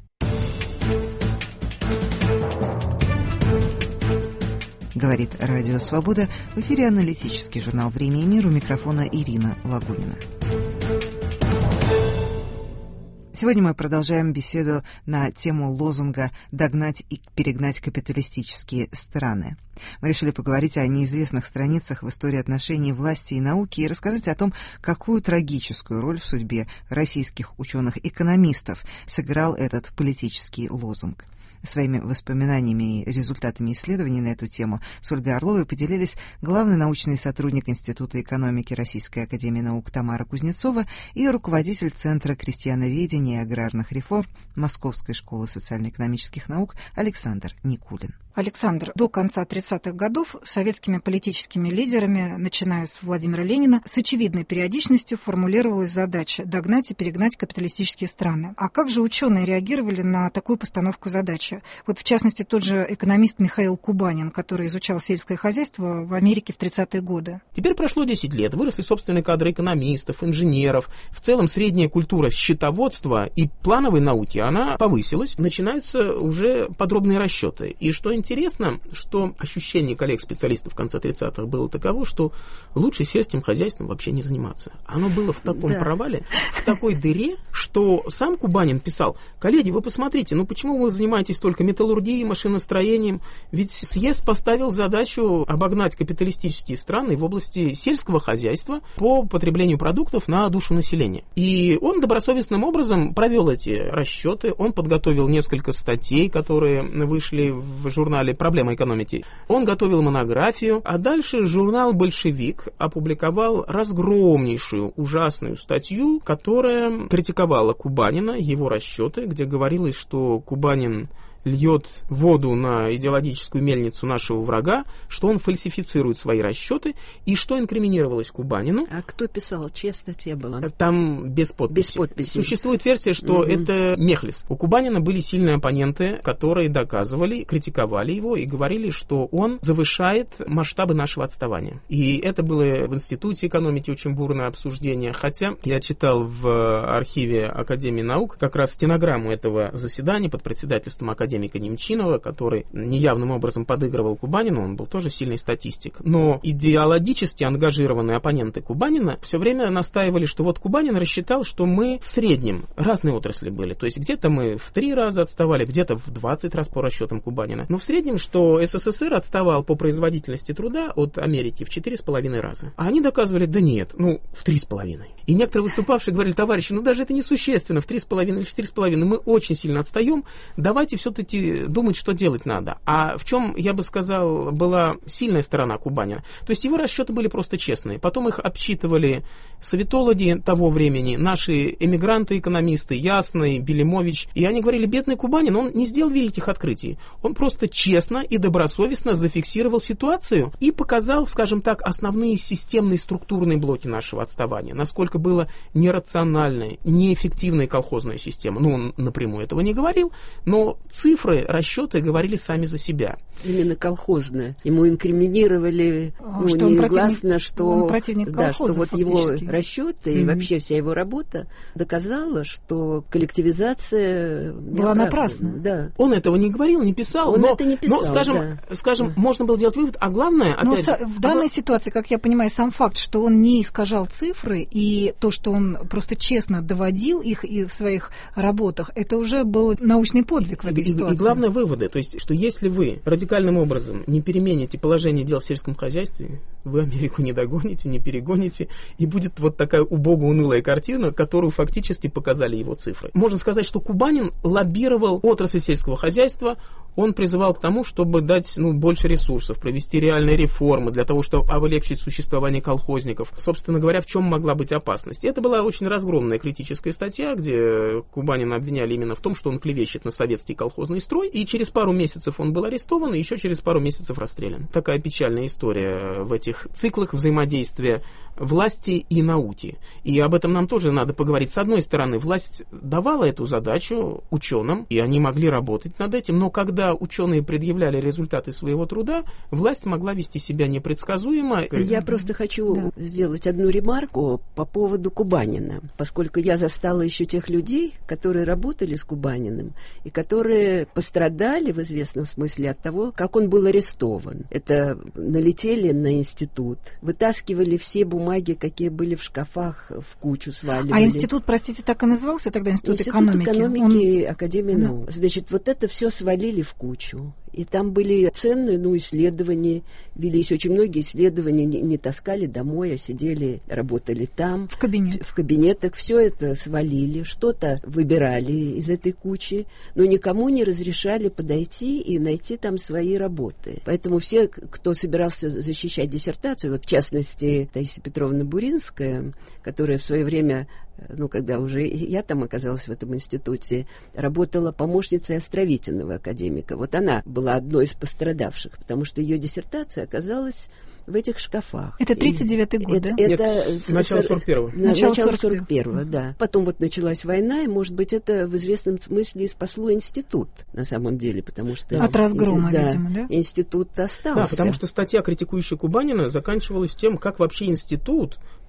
Говорит Радио Свобода. В эфире аналитический журнал «Время и мир», у микрофона Ирина Лагунина. Сегодня мы продолжаем беседу на тему лозунга «Догнать и перегнать капиталистические страны». Мы решили поговорить о неизвестных страницах в истории отношений власти и науки и рассказать о том, какую трагическую роль в судьбе российских ученых-экономистов сыграл этот политический лозунг. Своими воспоминаниями и результатами исследований на эту тему с Ольгой Орловой поделились главный научный сотрудник Института экономики Российской академии наук Тамара Кузнецова и руководитель Центра крестьяноведения и аграрных реформ Московской школы социально-экономических наук Александр Никулин. Александр, до конца тридцатых годов советскими политическими лидерами, начиная с Владимира Ленина, с очевидной периодичностью формулировалась задача догнать и перегнать капиталистические страны. А как же ученые реагировали на такую постановку задачи? Вот в частности тот же экономист Михаил Кубанин, который изучал сельское хозяйство в Америке в тридцатые годы. Теперь прошло десять лет, выросли собственные кадры экономистов, инженеров. В целом средняя культура счетоводства и плановой науки, она повысилась. Начинаются уже подробные расчеты. И что интересно, интересно, что ощущение коллег-специалистов в конце тридцатых было таково, что лучше сельским хозяйством вообще не заниматься. Оно было в таком да. провале, в такой дыре, что сам Кубанин писал: коллеги, вы посмотрите, ну почему вы занимаетесь только металлургией, машиностроением? Ведь съезд поставил задачу обогнать капиталистические страны в области сельского хозяйства по потреблению продуктов на душу населения. И он добросовестным образом провел эти расчеты, он подготовил несколько статей, которые вышли в журнале «Проблема экономики». Он готовил монографию, а дальше журнал «Большевик» опубликовал разгромнейшую, ужасную статью, которая критиковала Кубанина, его расчеты, где говорилось, что Кубанин льет воду на идеологическую мельницу нашего врага, что он фальсифицирует свои расчеты, и что инкриминировалось Кубанину. А кто писал? Чья статья была? Там без подписи. Без подписи. Существует версия, что угу. это Мехлис. У Кубанина были сильные оппоненты, которые доказывали, критиковали его и говорили, что он завышает масштабы нашего отставания. И это было в Институте экономики очень бурное обсуждение, хотя я читал в архиве Академии наук как раз стенограмму этого заседания под председательством Академии академика Немчинова, который неявным образом подыгрывал Кубанину, он был тоже сильный статистик. Но идеологически ангажированные оппоненты Кубанина все время настаивали, что вот Кубанин рассчитал, что мы в среднем разные отрасли были. То есть где-то мы в три раза отставали, где-то в двадцать раз по расчетам Кубанина. Но в среднем, что СССР отставал по производительности труда от Америки в четыре с половиной раза. А они доказывали, да нет, ну, в три с половиной. И некоторые выступавшие говорили: товарищи, ну даже это несущественно, в три с половиной или в четыре с половиной, мы очень сильно отстаем, давайте все-таки думать, что делать надо. А в чем, я бы сказал, была сильная сторона Кубанина? То есть его расчеты были просто честные. Потом их обсчитывали советологи того времени, наши эмигранты-экономисты, Ясный, Белимович. И они говорили: бедный Кубанин, он не сделал великих открытий. Он просто честно и добросовестно зафиксировал ситуацию и показал, скажем так, основные системные структурные блоки нашего отставания. Насколько была нерациональная, неэффективная колхозная система. Ну, он напрямую этого не говорил, но цифры, расчеты говорили сами за себя. Именно колхозная. Ему инкриминировали ну, что негласно, что, он противник да, что вот его расчеты mm-hmm. и вообще вся его работа доказала, что коллективизация была напрасна. Да. Он этого не говорил, не писал. Он но, это не писал, но, скажем, да. скажем да. можно было делать вывод, а главное... Но опять со- же, в данной а... ситуации, как я понимаю, сам факт, что он не искажал цифры, и то, что он просто честно доводил их и в своих работах, это уже был научный подвиг в этой и, ситуации. И, и главное выводы, то есть, что если вы радикальным образом не перемените положение дел в сельском хозяйстве, вы Америку не догоните, не перегоните, и будет вот такая убого унылая картина, которую фактически показали его цифры. Можно сказать, что Кубанин лоббировал отрасль сельского хозяйства, он призывал к тому, чтобы дать ну, больше ресурсов, провести реальные реформы для того, чтобы облегчить существование колхозников. Собственно говоря, в чем могла быть опасность? Это была очень разгромная критическая статья, где Кубанина обвиняли именно в том, что он клевещет на советский колхозный строй, и через пару месяцев он был арестован, и еще через пару месяцев расстрелян. Такая печальная история в этих циклах взаимодействия власти и науки. И об этом нам тоже надо поговорить. С одной стороны, власть давала эту задачу ученым, и они могли работать над этим, но когда ученые предъявляли результаты своего труда, власть могла вести себя непредсказуемо. Я просто хочу да. сделать одну ремарку по поводу Кубанина, поскольку я застала еще тех людей, которые работали с Кубаниным, и которые пострадали в известном смысле от того, как он был арестован. Это налетели на институт, вытаскивали все бумаги, какие были в шкафах, в кучу сваливали. А институт, простите, так и назывался тогда институт, институт экономики? экономики Он... Академии да. наук. Значит, вот это все свалили в кучу. И там были ценные ну, исследования, велись очень многие исследования, не, не таскали домой, а сидели, работали там. В кабинете. В, в кабинетах. Все это свалили, что-то выбирали из этой кучи, но никому не разрешали подойти и найти там свои работы. Поэтому все, кто собирался защищать диссертацию, вот в частности Таисия Петровна Буринская, которая в свое время, ну, когда уже я там оказалась в этом институте, работала помощницей Островитиного академика. Вот она была одной из пострадавших, потому что ее диссертация оказалась в этих шкафах. Это тридцать девятый год, это, да? Это Нет, начало сорок первого. Начало сорок первого, да. Потом вот началась война, и, может быть, это в известном смысле спасло институт, на самом деле, потому что... От разгрома, да, видимо, да? Институт остался. Да, потому что статья, критикующая Кубанина, заканчивалась тем, как вообще институт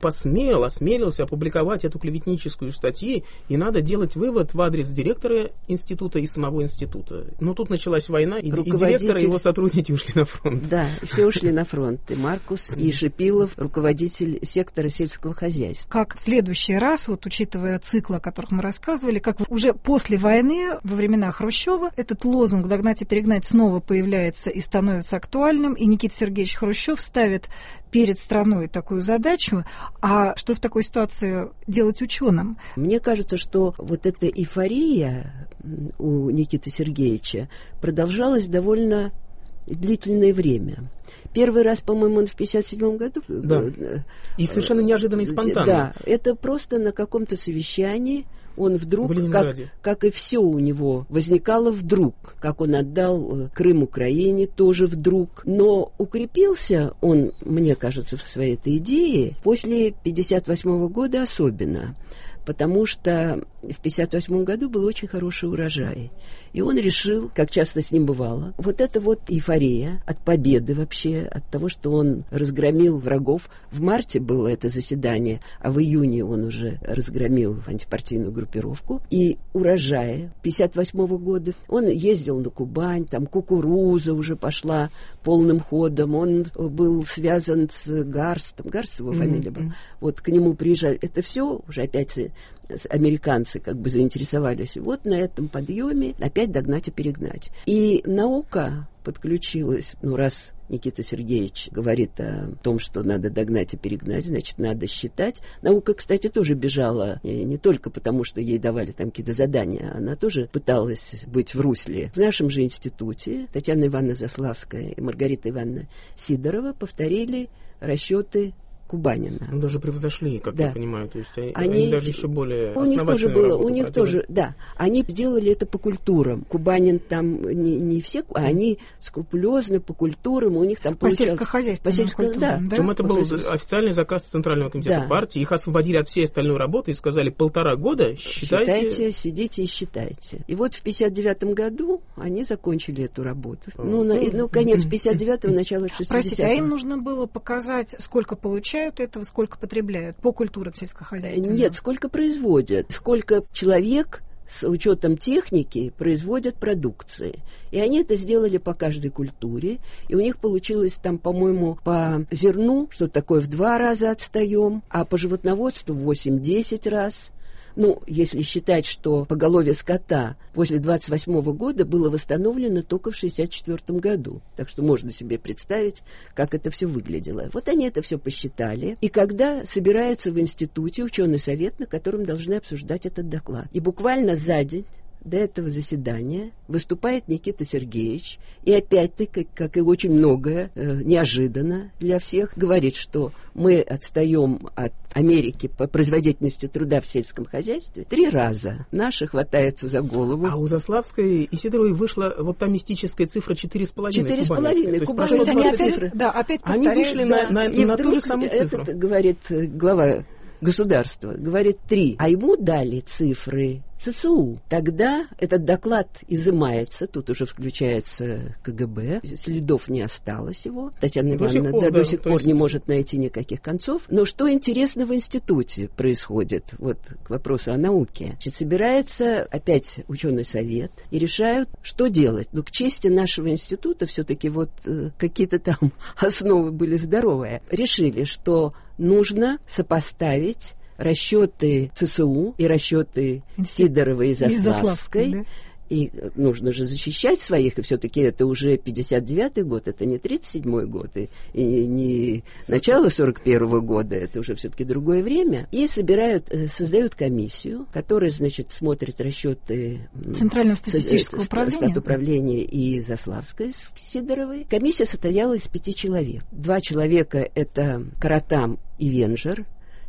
посмел, осмелился опубликовать эту клеветническую статью, и надо делать вывод в адрес директора института и самого института. Но тут началась война, и, и директор, и его сотрудники ушли на фронт. Да, все ушли на фронт. И Маркус, и Шипилов, руководитель сектора сельского хозяйства. Как в следующий раз, вот учитывая цикл, о которых мы рассказывали, как уже после войны, во времена Хрущева, этот лозунг «догнать и перегнать» снова появляется и становится актуальным, и Никита Сергеевич Хрущев ставит перед страной такую задачу. А что в такой ситуации делать ученым? Мне кажется, что вот эта эйфория у Никиты Сергеевича продолжалась довольно длительное время. Первый раз, по-моему, он в пятьдесят седьмом году. Да. И совершенно неожиданно и спонтанно. Да, это просто на каком-то совещании он вдруг, как, как и все у него, возникало вдруг, как он отдал Крым Украине, тоже вдруг. Но укрепился он, мне кажется, в своей этой идее после пятьдесят восьмого года особенно, потому что в пятьдесят восьмом году был очень хороший урожай. И он решил, как часто с ним бывало, вот эта вот эйфория от победы вообще, от того, что он разгромил врагов. В марте было это заседание, а в июне он уже разгромил антипартийную группировку. И урожая пятьдесят восьмого года. Он ездил на Кубань, там кукуруза уже пошла полным ходом. Он был связан с Гарстом. Гарст его фамилия mm-hmm. была. Вот к нему приезжали. Это все уже опять американцы как бы заинтересовались. Вот на этом подъеме опять догнать и перегнать. И наука подключилась, ну, раз Никита Сергеевич говорит о том, что надо догнать и перегнать, значит, надо считать. Наука, кстати, тоже бежала не, не только потому, что ей давали там какие-то задания, она тоже пыталась быть в русле. В нашем же институте Татьяна Ивановна Заславская и Маргарита Ивановна Сидорова повторили расчеты Кубанина. Ну, даже превзошли, как да. я понимаю, то есть они, они, они даже еще более у них тоже было, у них проделали. тоже, да, они сделали это по культурам. Кубанин там не, не все, а они скрупулезно по культурам, у них там по сельскохозяйственным культурам, да. да? Причем это был официальный заказ Центрального комитета да. партии, их освободили от всей остальной работы и сказали, полтора года считайте... Считайте, сидите и считайте. И вот в пятьдесят девятом году они закончили эту работу. А, ну, на, ну, конец пятьдесят девятого, начало шестидесятого. Простите, а им нужно было показать, сколько получают этого, сколько потребляют по культурам сельскохозяйственным? Нет, сколько производят, сколько человек с учетом техники производят продукции. И они это сделали по каждой культуре. И у них получилось там, по-моему, по зерну, что такое, в два раза отстаем, а по животноводству в восемь-десять раз. Ну, если считать, что поголовье скота после двадцать восьмого года было восстановлено только в шестьдесят четвёртом году. Так что можно себе представить, как это все выглядело. Вот они это все посчитали. И когда собирается в институте ученый совет, на котором должны обсуждать этот доклад. И буквально за день до этого заседания выступает Никита Сергеевич и опять-таки, как, как и очень многое, э, неожиданно для всех, говорит, что мы отстаем от Америки по производительности труда в сельском хозяйстве три раза. Наши хватаются за голову. А у Заславской и Сидоровой вышла вот та мистическая цифра четыре с половиной. Четыре с половиной. То есть они опять, да, опять они вышли да. на, на, и на вдруг ту же самую цифру. Этот, говорит глава государства, говорит три, а ему дали цифры ЦСУ. Тогда этот доклад изымается, тут уже включается КГБ, следов не осталось его. Татьяна до Ивановна сих пор, да, да, до сих пор есть... не может найти никаких концов. Но что интересно в институте происходит, вот к вопросу о науке. Значит, собирается опять ученый совет и решают, что делать. Но к чести нашего института все-таки вот э, какие-то там основы были здоровые. Решили, что нужно сопоставить расчеты ЦСУ и расчеты Сидоровой и Заславской. Да. И нужно же защищать своих, и все-таки это уже пятьдесят девятый год, это не тридцать седьмой год, и, и не начало сорок первого года, это уже все-таки другое время. И собирают, создают комиссию, которая, значит, смотрит расчеты Центрального статистического с, управления. статуправления и Заславской с Сидоровой. Комиссия состояла из пяти человек. Два человека — это Каратам и Венжер,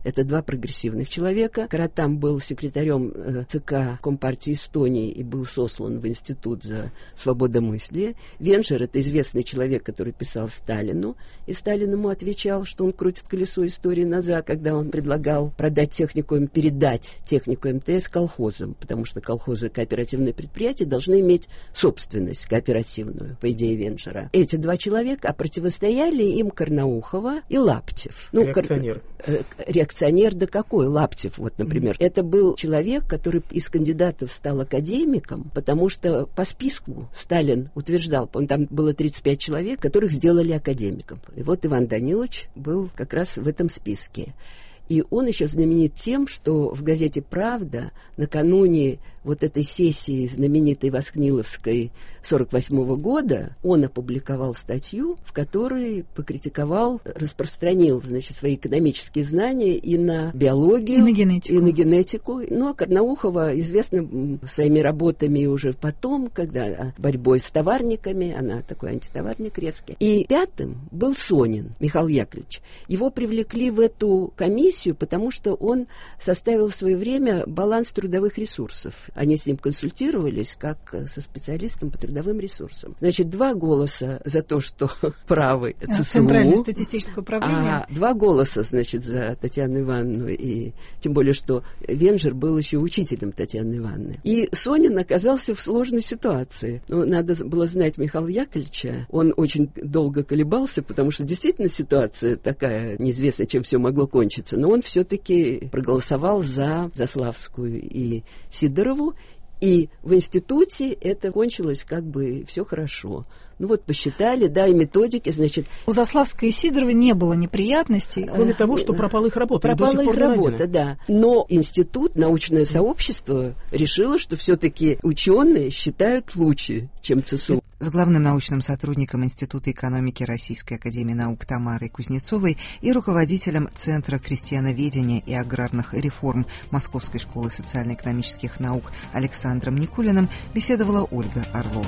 Это два прогрессивных человека. Каратам был секретарем ЦК Компартии Эстонии и был сослан в Институт за свободомыслие. Венжер — это известный человек, который писал Сталину, и Сталин ему отвечал, что он крутит колесо истории назад, когда он предлагал продать технику, передать технику эм тэ эс колхозам, потому что колхозы, кооперативные предприятия, должны иметь собственность кооперативную, по идее Венжера. Эти два человека противостояли им Карнаухова и Лаптев. Ну, реакционер. Кар... Реакционер, да какой? Лаптев, вот, например. Mm-hmm. Это был человек, который из кандидатов стал академиком, потому что по списку Сталин утверждал, там было тридцать пять человек, которых сделали академиком. И вот Иван Данилович был как раз в этом списке. И он еще знаменит тем, что в газете «Правда» накануне вот этой сессии знаменитой Воскниловской сорок восьмого года он опубликовал статью, в которой покритиковал, распространил, значит, свои экономические знания и на биологию, и на генетику. И на генетику. Ну, а Карнаухова известна своими работами уже потом, когда борьбой с товарниками, она такой антитоварник резкий. И пятым был Сонин Михаил Яковлевич. Его привлекли в эту комиссию, потому что он составил в свое время баланс трудовых ресурсов. Они с ним консультировались как со специалистом по трудовым ресурсам. Значит, два голоса за то, что правы ЦСУ. Центральное статистическое управление. А два голоса, значит, за Татьяну Ивановну. И тем более, что Венжер был еще учителем Татьяны Ивановны. И Сонин оказался в сложной ситуации. Ну, надо было знать Михаила Яковлевича. Он очень долго колебался, потому что действительно ситуация такая, неизвестно, чем все могло кончиться. Но он все-таки проголосовал за Заславскую и Сидорову. И в институте это кончилось как бы все хорошо. Ну вот посчитали, да, и методики, значит... У Заславской и Сидоровой не было неприятностей. Кроме того, что пропала их работа. Пропала их работа, да. Но институт, научное сообщество решило, что все-таки ученые считают лучше, чем ЦСУ. С главным научным сотрудником Института экономики Российской академии наук Тамарой Кузнецовой и руководителем Центра крестьяноведения и аграрных реформ Московской школы социально-экономических наук Александром Никулиным беседовала Ольга Орлова.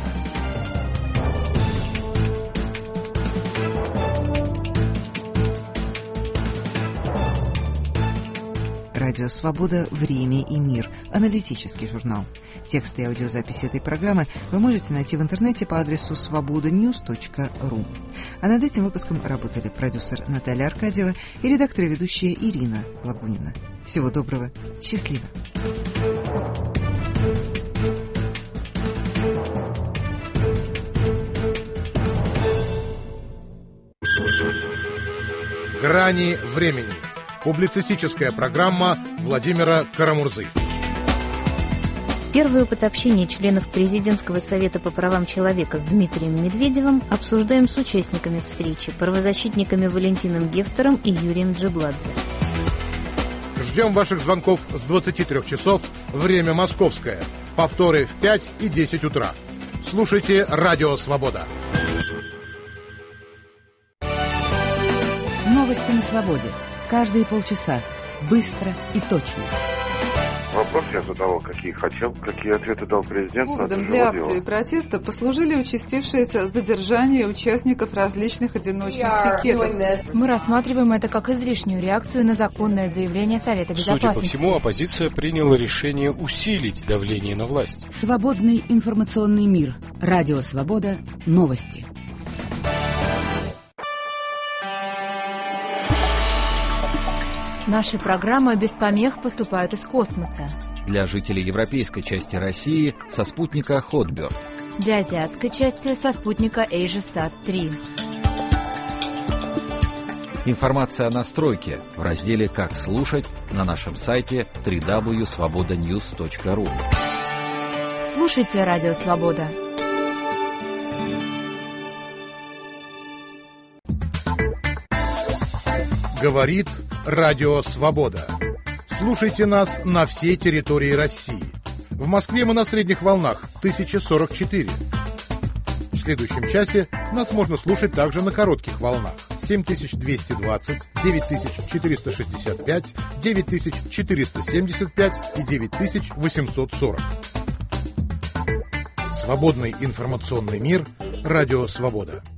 Радио «Свобода. Время и мир». Аналитический журнал. Тексты и аудиозаписи этой программы вы можете найти в интернете по адресу свобода ньюс точка ру. А над этим выпуском работали продюсер Наталья Аркадьева и редактор и ведущая Ирина Лагунина. Всего доброго. Счастливо. Грани времени. Публицистическая программа Владимира Карамурзы. Первый опыт общения членов Президентского совета по правам человека с Дмитрием Медведевым обсуждаем с участниками встречи, правозащитниками Валентином Гефтером и Юрием Джебладзе. Ждем ваших звонков с двадцати трёх часов, время московское. Повторы в пять и десять утра. Слушайте «Радио Свобода». Новости на свободе. Каждые полчаса. Быстро и точно. Вопрос я задавал, какие хотел, какие ответы дал президент. Поводом для акции протеста послужили участившиеся задержания участников различных одиночных пикетов. Мы рассматриваем это как излишнюю реакцию на законное заявление Совета Безопасности. Судя по всему, оппозиция приняла решение усилить давление на власть. Свободный информационный мир. Радио «Свобода». Новости. Наши программы без помех поступают из космоса. Для жителей европейской части России со спутника Хотберг. Для азиатской части со спутника AsiaSat три. Информация о настройке в разделе «Как слушать» на нашем сайте дабл ю дабл ю дабл ю точка свобода ньюс точка ру. Слушайте «Радио Свобода». Говорит Радио Свобода. Слушайте нас на всей территории России. В Москве мы на средних волнах тысяча сорок четыре. В следующем часе нас можно слушать также на коротких волнах семь тысяч двести двадцать, девять тысяч четыреста шестьдесят пять, девять тысяч четыреста семьдесят пять и девять тысяч восемьсот сорок. Свободный информационный мир. Радио Свобода.